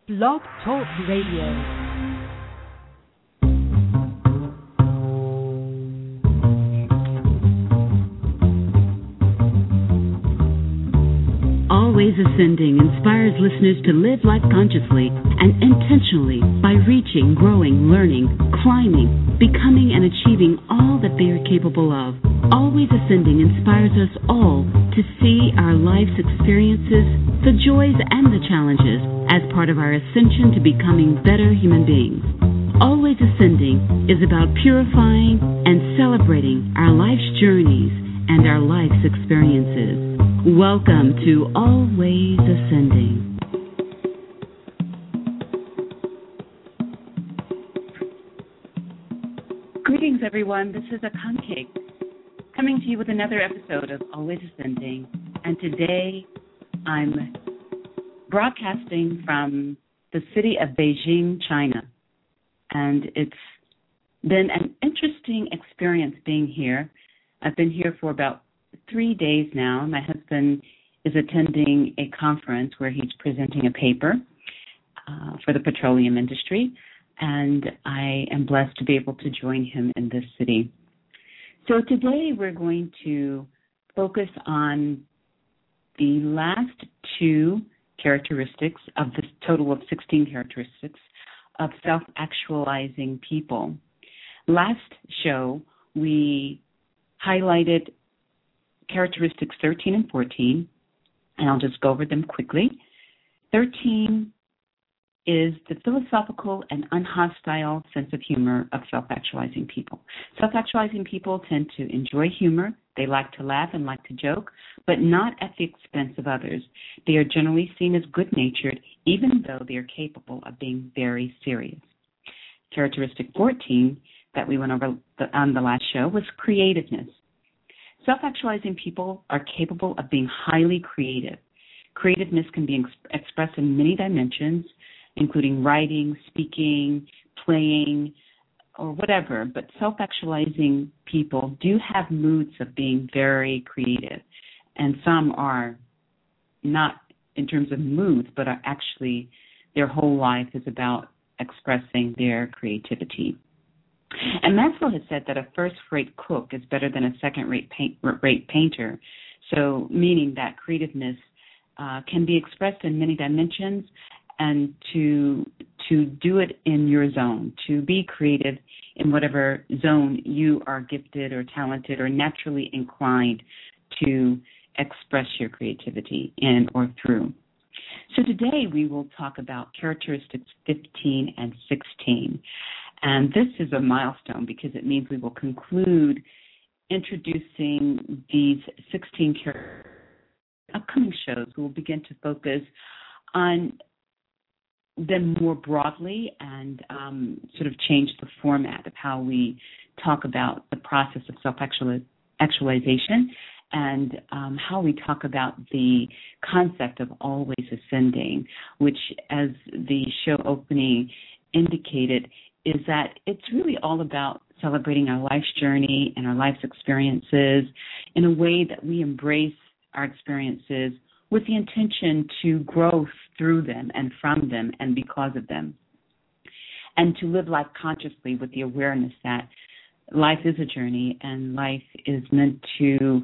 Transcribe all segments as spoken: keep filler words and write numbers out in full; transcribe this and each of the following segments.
Blog Talk Radio. Always Ascending inspires listeners to live life consciously and intentionally by reaching, growing, learning, climbing, becoming, and achieving all that they are capable of. Always Ascending inspires us all to see our life's experiences, the joys and the challenges, as part of our ascension to becoming better human beings. Always Ascending is about purifying and celebrating our life's journeys and our life's experiences. Welcome to Always Ascending. Greetings, everyone. This is Akanke, coming to you with another episode of Always Ascending. And today I'm broadcasting from the city of Beijing, China. And it's been an interesting experience being here. I've been here for about three days now. My husband is attending a conference where he's presenting a paper uh, for the petroleum industry, and I am blessed to be able to join him in this city. So today we're going to focus on the last two characteristics of this total of sixteen characteristics of self-actualizing people. Last show, we highlighted characteristics thirteen and fourteen, and I'll just go over them quickly. thirteen is the philosophical and unhostile sense of humor of self-actualizing people. Self-actualizing people tend to enjoy humor. They like to laugh and like to joke, but not at the expense of others. They are generally seen as good-natured, even though they are capable of being very serious. Characteristic fourteen that we went over on the last show was creativeness. Self-actualizing people are capable of being highly creative. Creativeness can be ex- expressed in many dimensions, including writing, speaking, playing, or whatever. But self-actualizing people do have moods of being very creative. And some are not in terms of moods, but are actually, their whole life is about expressing their creativity. And Maxwell has said that a first-rate cook is better than a second-rate paint, rate painter, so meaning that creativeness uh, can be expressed in many dimensions, and to to do it in your zone, to be creative in whatever zone you are gifted or talented or naturally inclined to express your creativity in or through. So today we will talk about characteristics fifteen and sixteen. And this is a milestone because it means we will conclude introducing these sixteen characters. Upcoming shows, we will begin to focus on them more broadly and um, sort of change the format of how we talk about the process of self-actualization and um, how we talk about the concept of always ascending, which, as the show opening indicated, is that it's really all about celebrating our life's journey and our life's experiences in a way that we embrace our experiences with the intention to grow through them and from them and because of them, and to live life consciously with the awareness that life is a journey and life is meant to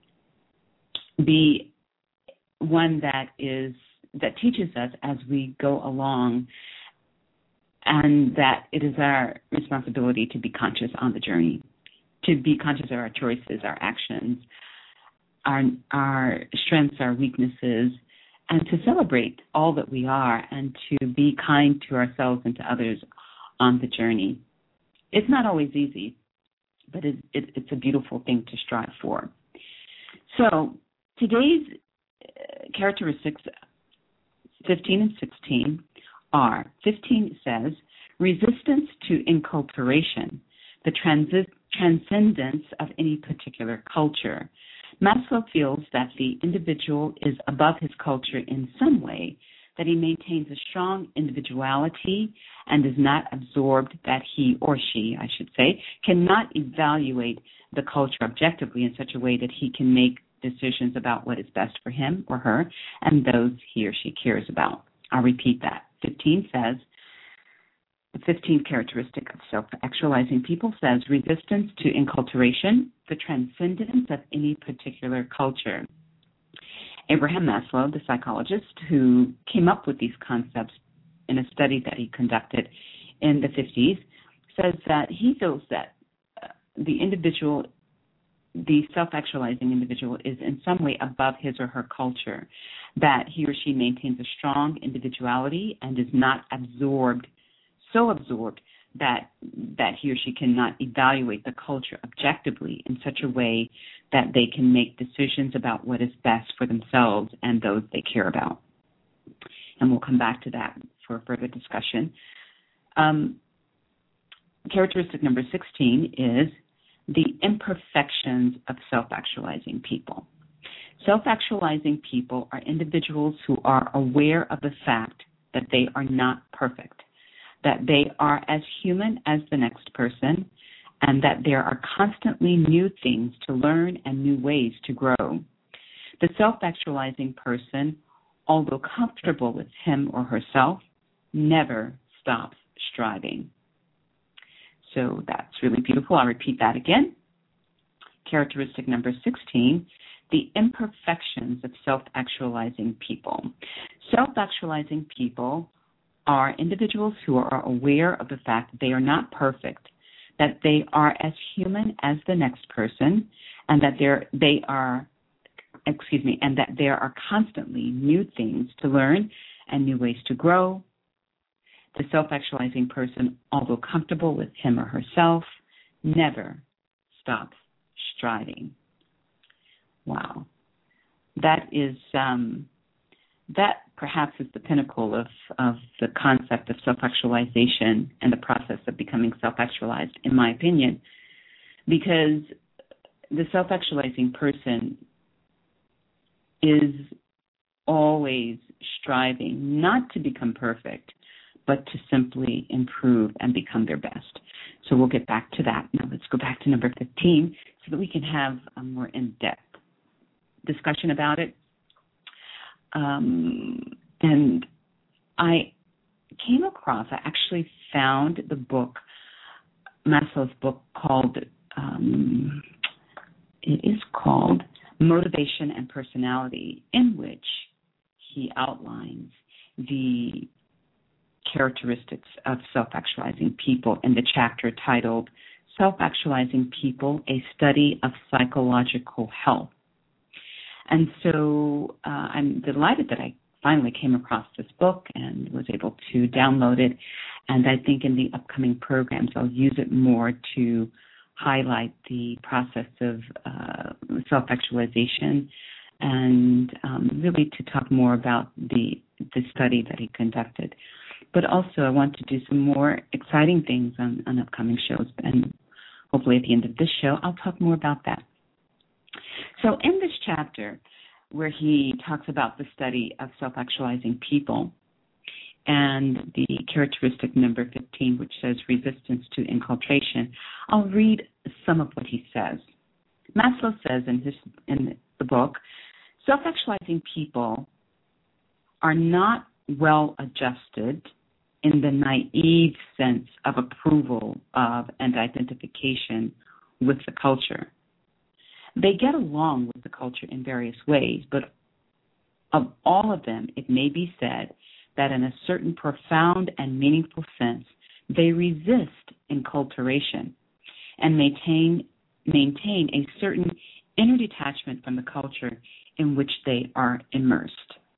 be one that is that teaches us as we go along, and that it is our responsibility to be conscious on the journey, to be conscious of our choices, our actions, our our strengths, our weaknesses, and to celebrate all that we are and to be kind to ourselves and to others on the journey. It's not always easy, but it, it, it's a beautiful thing to strive for. So today's characteristics, fifteen and sixteen, are, fifteen says, resistance to enculturation, the transi- transcendence of any particular culture. Maxwell feels that the individual is above his culture in some way, that he maintains a strong individuality and is not absorbed, that he, or she, I should say, cannot evaluate the culture objectively in such a way that he can make decisions about what is best for him or her and those he or she cares about. I'll repeat that. fifteen says, the fifteenth characteristic of self-actualizing people says resistance to enculturation, the transcendence of any particular culture. Abraham Maslow, the psychologist who came up with these concepts in a study that he conducted in the fifties, says that he feels that uh, the individual, the self-actualizing individual, is in some way above his or her culture, that he or she maintains a strong individuality and is not absorbed, so absorbed that that he or she cannot evaluate the culture objectively in such a way that they can make decisions about what is best for themselves and those they care about. And we'll come back to that for further discussion. Um, characteristic number sixteen is the imperfections of self-actualizing people. Self-actualizing people are individuals who are aware of the fact that they are not perfect, that they are as human as the next person, and that there are constantly new things to learn and new ways to grow. The self-actualizing person, although comfortable with him or herself, never stops striving. So that's really beautiful. I'll repeat that again. Characteristic number sixteen, the imperfections of self-actualizing people. Self-actualizing people are individuals who are aware of the fact that they are not perfect, that they are as human as the next person, and that they're, they are, excuse me, and that there are constantly new things to learn and new ways to grow. The self-actualizing person, although comfortable with him or herself, never stops striving. Wow. That is, um, that perhaps is the pinnacle of, of the concept of self-actualization and the process of becoming self-actualized, in my opinion, because the self-actualizing person is always striving not to become perfect, but to simply improve and become their best. So we'll get back to that. Now let's go back to number fifteen so that we can have a more in-depth discussion about it. Um, and I came across, I actually found the book, Maslow's book called, um, it is called Motivation and Personality, in which he outlines the characteristics of self-actualizing people in the chapter titled Self-Actualizing People, A Study of Psychological Health. And so uh, I'm delighted that I finally came across this book and was able to download it. And I think in the upcoming programs, I'll use it more to highlight the process of uh, self-actualization and um, really to talk more about the, the study that he conducted. But also I want to do some more exciting things on, on upcoming shows. And hopefully at the end of this show, I'll talk more about that. So in this chapter, where he talks about the study of self-actualizing people and the characteristic number fifteen, which says resistance to enculturation, I'll read some of what he says. Maslow says in, his, in the book, self-actualizing people are not well adjusted in the naive sense of approval of and identification with the culture. They get along with the culture in various ways, but of all of them, it may be said that in a certain profound and meaningful sense, they resist enculturation and maintain, maintain a certain inner detachment from the culture in which they are immersed.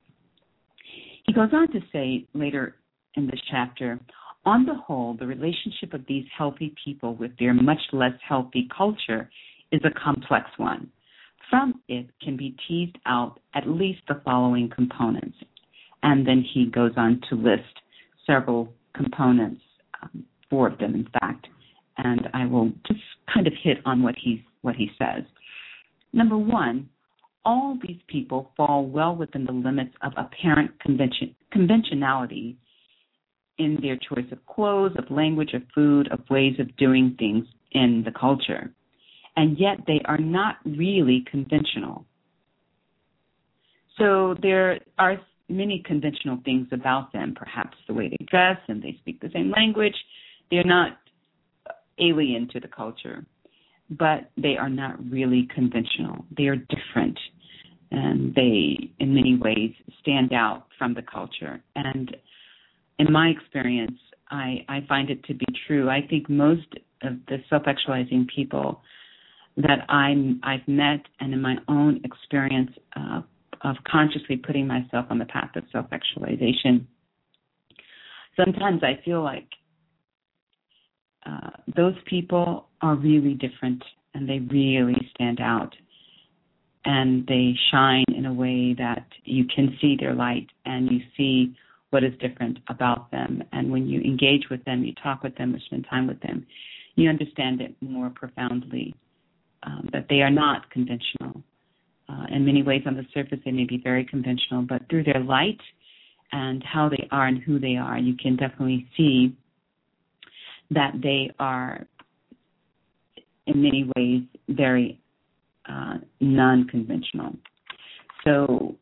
He goes on to say later in this chapter, on the whole, the relationship of these healthy people with their much less healthy culture is a complex one. From it can be teased out at least the following components. And then he goes on to list several components, um, four of them in fact, and I will just kind of hit on what he, what he says. Number one, all these people fall well within the limits of apparent convention, conventionality in their choice of clothes, of language, of food, of ways of doing things in the culture. And yet they are not really conventional. So there are many conventional things about them, perhaps the way they dress and they speak the same language. They're not alien to the culture, but they are not really conventional. They are different, and they, in many ways, stand out from the culture. And in my experience, I, I find it to be true. I think most of the self-actualizing people that I'm, I've met, and in my own experience uh, of consciously putting myself on the path of self-actualization, sometimes I feel like uh, those people are really different, and they really stand out, and they shine in a way that you can see their light, and you see what is different about them. And when you engage with them, you talk with them, or spend time with them, you understand it more profoundly, um, that they are not conventional. Uh, in many ways, on the surface, they may be very conventional, but through their light and how they are and who they are, you can definitely see that they are, in many ways, very uh, non-conventional. So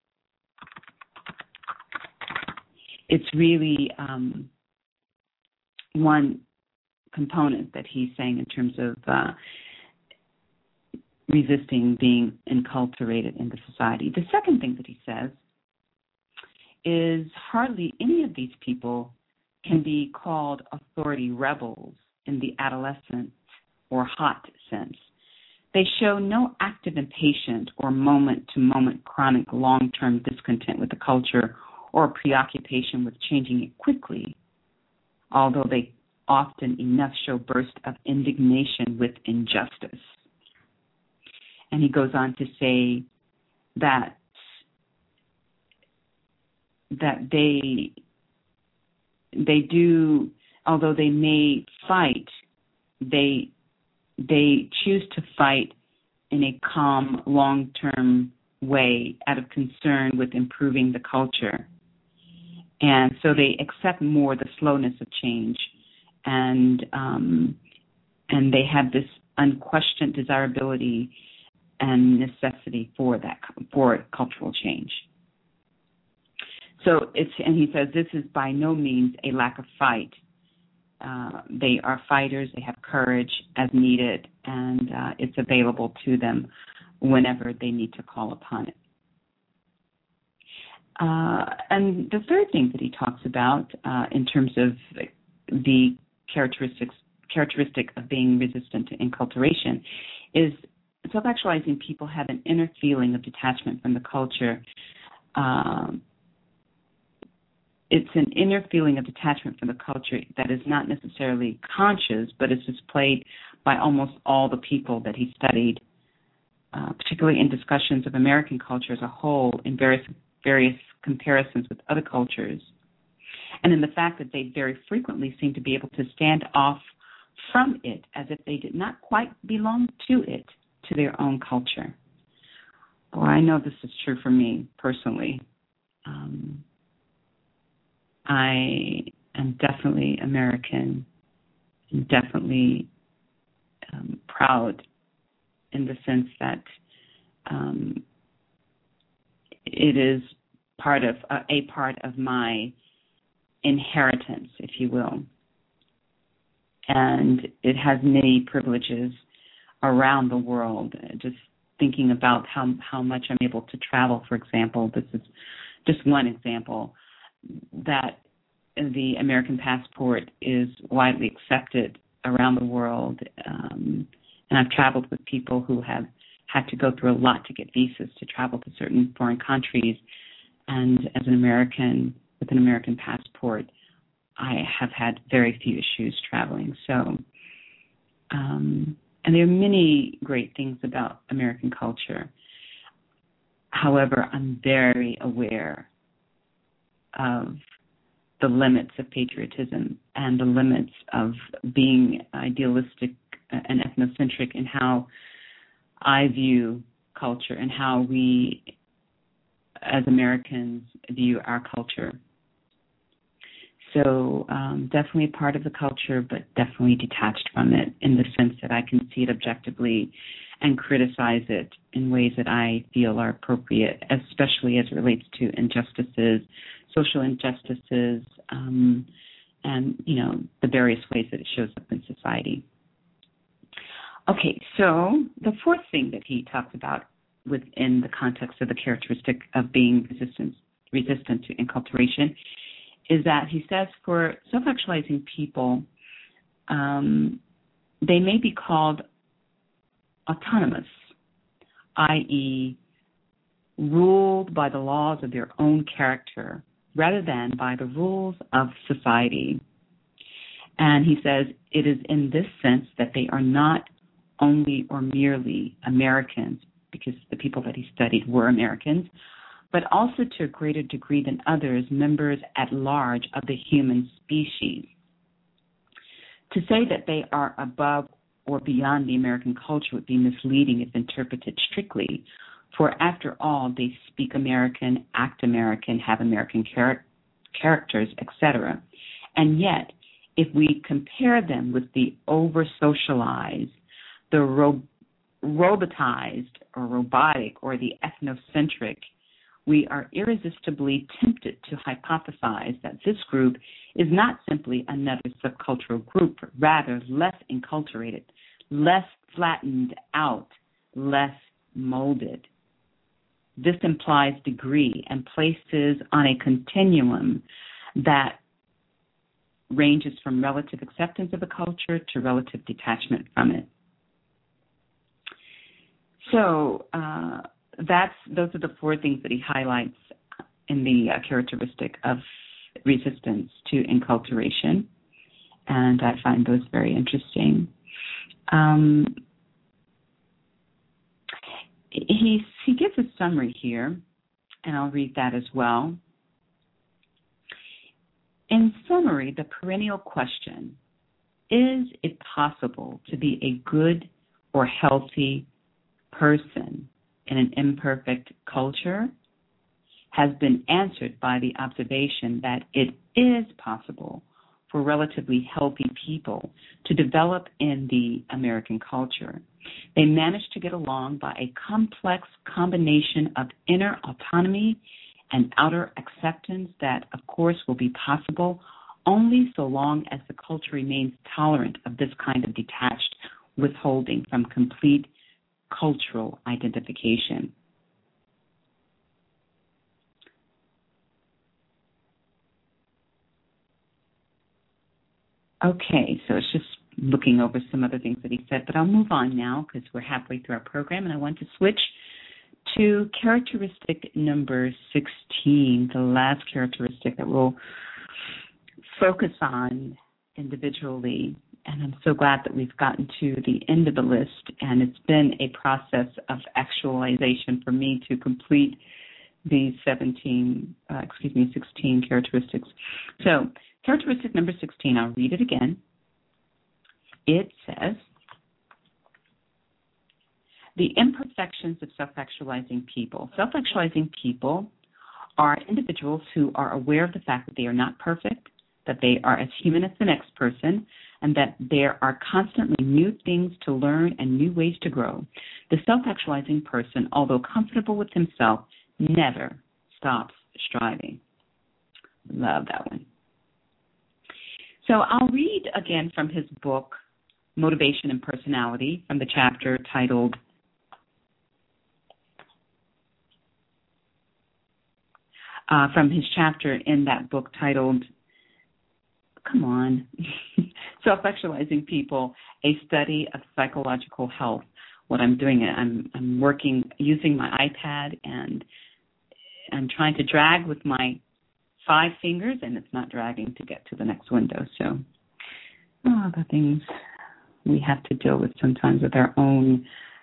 it's really um, one component that he's saying in terms of uh, resisting being enculturated in the society. The second thing that he says is hardly any of these people can be called authority rebels in the adolescent or hot sense. They show no active impatient or moment-to-moment chronic long-term discontent with the culture or preoccupation with changing it quickly, although they often enough show bursts of indignation with injustice. And he goes on to say that that they they do, although they may fight, they they choose to fight in a calm, long-term way out of concern with improving the culture. And so they accept more the slowness of change, and um, and they have this unquestioned desirability and necessity for that for cultural change. So it's, and he says this is by no means a lack of fight. Uh, they are fighters. They have courage as needed, and uh, it's available to them whenever they need to call upon it. Uh, and the third thing that he talks about uh, in terms of the characteristics characteristic of being resistant to enculturation is self-actualizing people have an inner feeling of detachment from the culture. Um, it's an inner feeling of detachment from the culture that is not necessarily conscious, but is displayed by almost all the people that he studied, uh, particularly in discussions of American culture as a whole, in various various comparisons with other cultures, and in the fact that they very frequently seem to be able to stand off from it as if they did not quite belong to it, to their own culture. Well, I know this is true for me personally. Um, I am definitely American, and definitely um, proud in the sense that um, it is part of uh, a part of my inheritance, if you will, and it has many privileges around the world. Just thinking about how how much I'm able to travel, for example, this is just one example, that the American passport is widely accepted around the world, um, and I've traveled with people who have had to go through a lot to get visas to travel to certain foreign countries, and as an American with an American passport, I have had very few issues traveling. So, um, and there are many great things about American culture. However, I'm very aware of the limits of patriotism and the limits of being idealistic and ethnocentric in how I view culture and how we, as Americans, view our culture. So um, definitely a part of the culture, but definitely detached from it in the sense that I can see it objectively and criticize it in ways that I feel are appropriate, especially as it relates to injustices, social injustices, um, and, you know, the various ways that it shows up in society. Okay, so the fourth thing that he talks about within the context of the characteristic of being resistant, resistant to enculturation is that he says for self-actualizing people, um, they may be called autonomous, that is ruled by the laws of their own character rather than by the rules of society. And he says it is in this sense that they are not only or merely Americans, because the people that he studied were Americans, but also to a greater degree than others, members at large of the human species. To say that they are above or beyond the American culture would be misleading if interpreted strictly, for after all, they speak American, act American, have American char- characters, et cetera. And yet, if we compare them with the over-socialized, the ro- robotized or robotic or the ethnocentric, we are irresistibly tempted to hypothesize that this group is not simply another subcultural group, but rather less enculturated, less flattened out, less molded. This implies degree and places on a continuum that ranges from relative acceptance of a culture to relative detachment from it. So uh, that's those are the four things that he highlights in the uh, characteristic of resistance to enculturation, and I find those very interesting. Um, he he gives a summary here, and I'll read that as well. In summary, the perennial question, is it possible to be a good or healthy person in an imperfect culture, has been answered by the observation that it is possible for relatively healthy people to develop in the American culture. They manage to get along by a complex combination of inner autonomy and outer acceptance that, of course, will be possible only so long as the culture remains tolerant of this kind of detached withholding from complete cultural identification. Okay, so it's just looking over some other things that he said, but I'll move on now because we're halfway through our program, and I want to switch to characteristic number sixteen, the last characteristic that we'll focus on individually. And I'm so glad that we've gotten to the end of the list, and it's been a process of actualization for me to complete these seventeen, uh, excuse me, sixteen characteristics. So, characteristic number sixteen, I'll read it again. It says, the imperfections of self-actualizing people. Self-actualizing people are individuals who are aware of the fact that they are not perfect, that they are as human as the next person, and that there are constantly new things to learn and new ways to grow. The self-actualizing person, although comfortable with himself, never stops striving. Love that one. So I'll read again from his book, Motivation and Personality, from the chapter titled uh, from his chapter in that book titled, come on, Self-Actualizing People, A Study of Psychological Health. What I'm doing, I'm, I'm working using my iPad, and I'm trying to drag with my five fingers, and it's not dragging to get to the next window. So, oh, the things we have to deal with sometimes with our own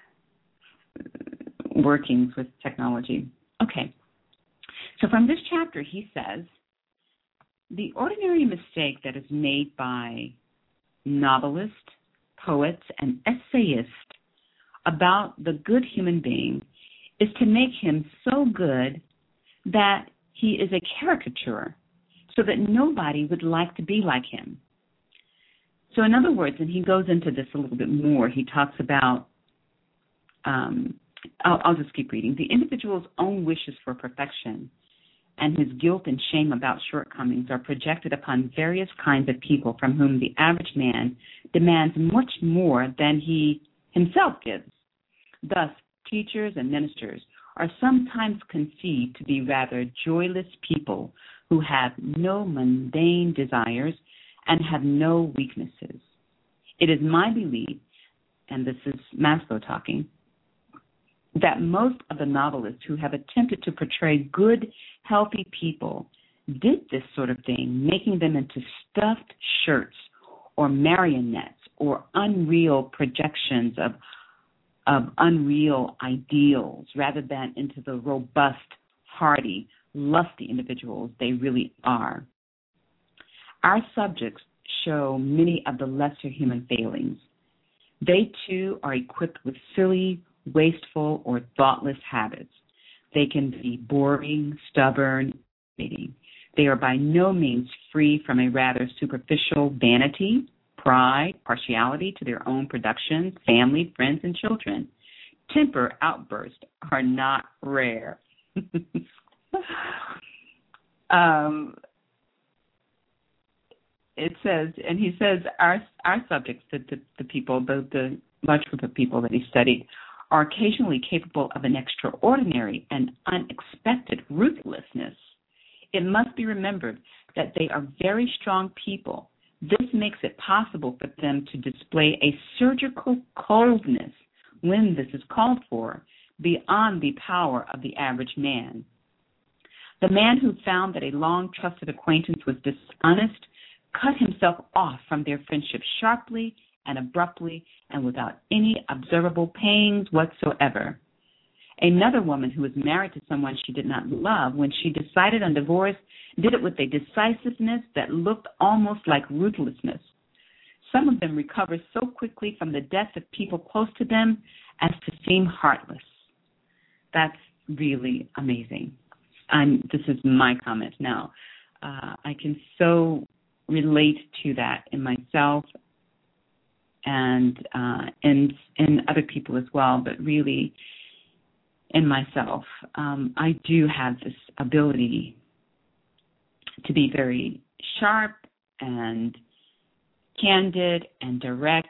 workings with technology. Okay. So from this chapter, he says, the ordinary mistake that is made by novelists, poets, and essayists about the good human being is to make him so good that he is a caricature, so that nobody would like to be like him. So in other words, and he goes into this a little bit more, he talks about, um, I'll, I'll just keep reading, the individual's own wishes for perfection and his guilt and shame about shortcomings are projected upon various kinds of people from whom the average man demands much more than he himself gives. Thus, teachers and ministers are sometimes conceived to be rather joyless people who have no mundane desires and have no weaknesses. It is my belief, and this is Maslow talking, that most of the novelists who have attempted to portray good, healthy people did this sort of thing, making them into stuffed shirts or marionettes or unreal projections of, of unreal ideals rather than into the robust, hardy, lusty individuals they really are. Our subjects show many of the lesser human failings. They, too, are equipped with silly, wasteful, or thoughtless habits. They can be boring, stubborn, they are by no means free from a rather superficial vanity, pride, partiality to their own productions, family, friends, and children. Temper outbursts are not rare. um, it says, and he says, our our subjects, the, the, the people, the, the large group of people that he studied, are occasionally capable of an extraordinary and unexpected ruthlessness. It must be remembered that they are very strong people. This makes it possible for them to display a surgical coldness when this is called for, beyond the power of the average man. The man who found that a long trusted acquaintance was dishonest cut himself off from their friendship sharply and abruptly and without any observable pangs whatsoever. Another woman who was married to someone she did not love, when she decided on divorce, did it with a decisiveness that looked almost like ruthlessness. Some of them recover so quickly from the deaths of people close to them as to seem heartless. That's really amazing. I'm, this is my comment now. Uh, I can so relate to that in myself and uh, in, in other people as well, but really in myself. Um, I do have this ability to be very sharp and candid and direct,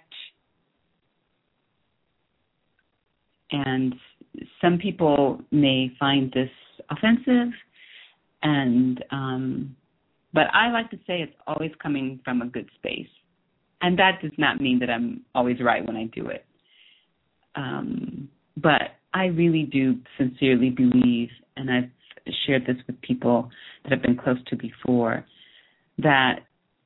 and some people may find this offensive, and um, but I like to say it's always coming from a good space, and that does not mean that I'm always right when I do it. Um, but I really do sincerely believe, and I've shared this with people that I've been close to before, that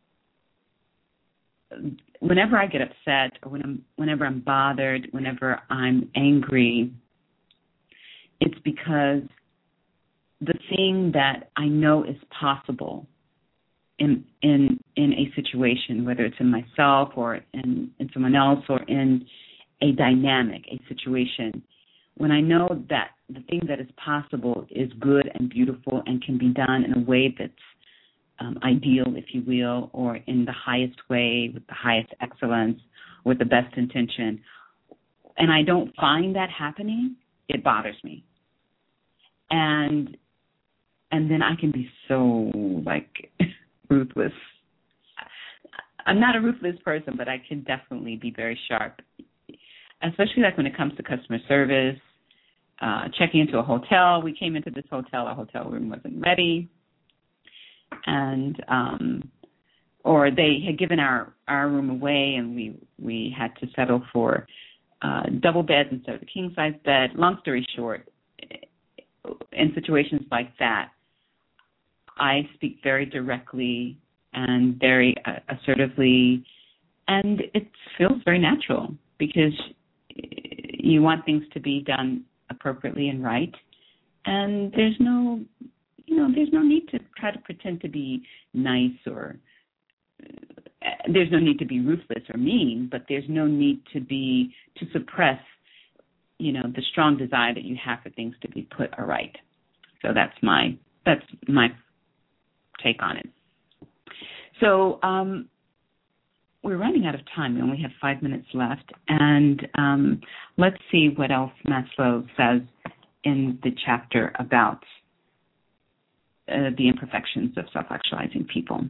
whenever I get upset or when I'm, whenever I'm bothered, whenever I'm angry, it's because the thing that I know is possible in in in a situation, whether it's in myself or in, in someone else or in a dynamic, a situation, when I know that the thing that is possible is good and beautiful and can be done in a way that's um, ideal, if you will, or in the highest way, with the highest excellence, with the best intention, and I don't find that happening, it bothers me. And and then I can be so, like, ruthless. I'm not a ruthless person, but I can definitely be very sharp, especially like when it comes to customer service, uh, checking into a hotel. We came into this hotel, our hotel room wasn't ready, and um, or they had given our, our room away, and we, we had to settle for uh, double beds instead of a king-size bed. Long story short, in situations like that, I speak very directly and very uh, assertively, and it feels very natural because you want things to be done appropriately and right, and there's no, you know, there's no need to try to pretend to be nice, or uh, there's no need to be ruthless or mean, but there's no need to be, to suppress, you know, the strong desire that you have for things to be put aright. So that's my, that's my take on it. So um, we're running out of time. We only have five minutes left. And um, let's see what else Maslow says in the chapter about uh, the imperfections of self-actualizing people.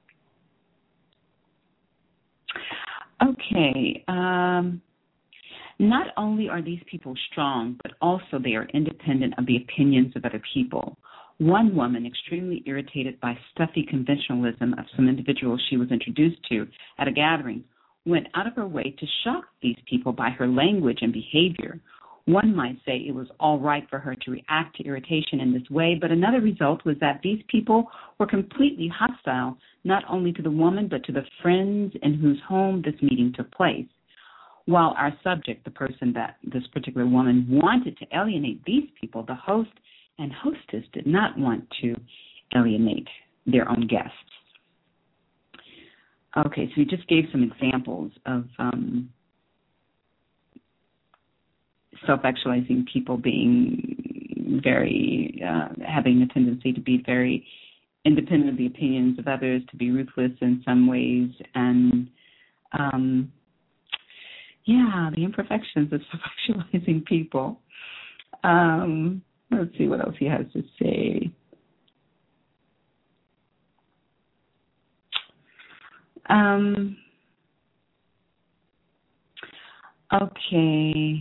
Okay. Um, not only are these people strong, but also they are independent of the opinions of other people. One woman, extremely irritated by stuffy conventionalism of some individuals she was introduced to at a gathering, went out of her way to shock these people by her language and behavior. One might say it was all right for her to react to irritation in this way, but another result was that these people were completely hostile, not only to the woman, but to the friends in whose home this meeting took place. While our subject, the person that this particular woman wanted to alienate these people, the host and hostess did not want to alienate their own guests. Okay, so we just gave some examples of um, self-actualizing people being very, uh, having a tendency to be very independent of the opinions of others, to be ruthless in some ways, and um, yeah, the imperfections of self-actualizing people. Um, let's see what else he has to say. Um, okay.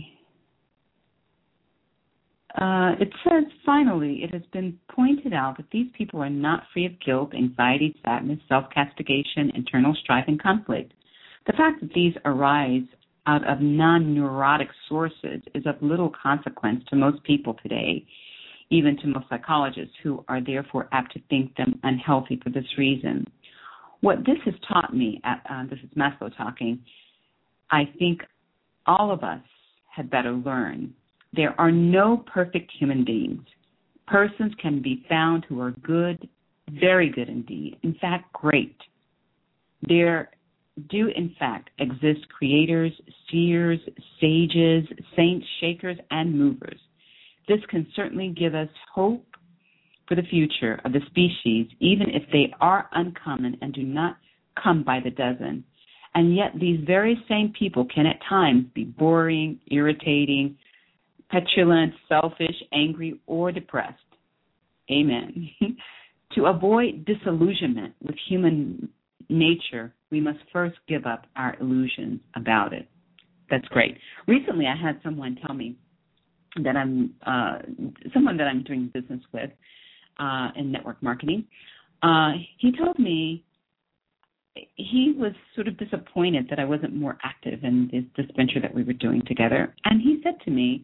Uh, it says, finally, it has been pointed out that these people are not free of guilt, anxiety, sadness, self-castigation, internal strife, and conflict. The fact that these arise out of non-neurotic sources is of little consequence to most people today, even to most psychologists, who are therefore apt to think them unhealthy for this reason. What this has taught me, uh, this is Maslow talking, I think all of us had better learn. There are no perfect human beings. Persons can be found who are good, very good indeed, in fact, great. There do, in fact, exist creators, seers, sages, saints, shakers, and movers. This can certainly give us hope for the future of the species, even if they are uncommon and do not come by the dozen. And yet these very same people can at times be boring, irritating, petulant, selfish, angry, or depressed. Amen. To avoid disillusionment with human nature, we must first give up our illusions about it. That's great. Recently, I had someone tell me that I'm uh, someone that I'm doing business with uh, in network marketing. Uh, he told me he was sort of disappointed that I wasn't more active in this, this venture that we were doing together, and he said to me,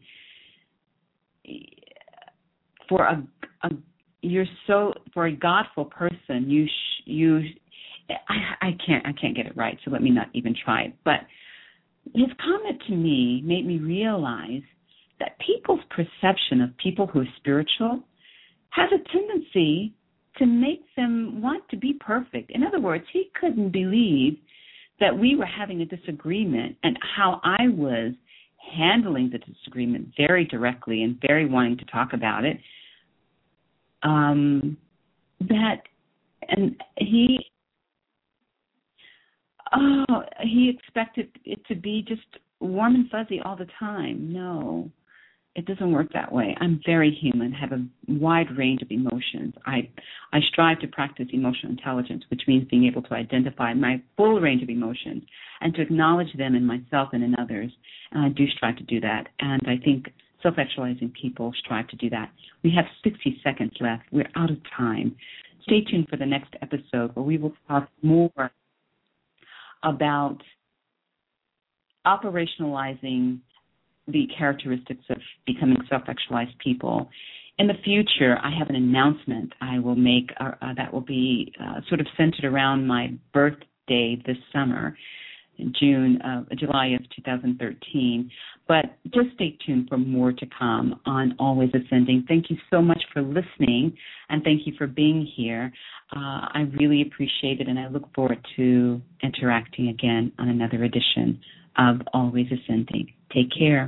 "For a, a you're so for a godful person, you sh, you." I, I can't I can't get it right, so let me not even try it. But his comment to me made me realize that people's perception of people who are spiritual has a tendency to make them want to be perfect. In other words, he couldn't believe that we were having a disagreement and how I was handling the disagreement very directly and very wanting to talk about it. Um, that and he. Oh, he expected it to be just warm and fuzzy all the time. No, it doesn't work that way. I'm very human, have a wide range of emotions. I I strive to practice emotional intelligence, which means being able to identify my full range of emotions and to acknowledge them in myself and in others. And I do strive to do that. And I think self-actualizing people strive to do that. We have sixty seconds left. We're out of time. Stay tuned for the next episode where we will talk more about operationalizing the characteristics of becoming self-actualized people. In the future, I have an announcement I will make uh, uh, that will be uh, sort of centered around my birthday this summer, in June, uh, July of two thousand thirteen. But just stay tuned for more to come on Always Ascending. Thank you so much for listening, and thank you for being here. Uh, I really appreciate it, and I look forward to interacting again on another edition of Always Ascending. Take care.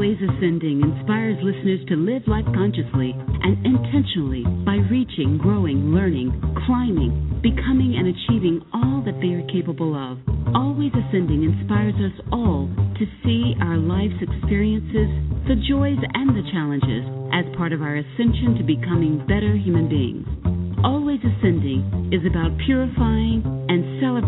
Always Ascending inspires listeners to live life consciously and intentionally by reaching, growing, learning, climbing, becoming, and achieving all that they are capable of. Always Ascending inspires us all to see our life's experiences, the joys and the challenges, as part of our ascension to becoming better human beings. Always Ascending is about purifying and celebrating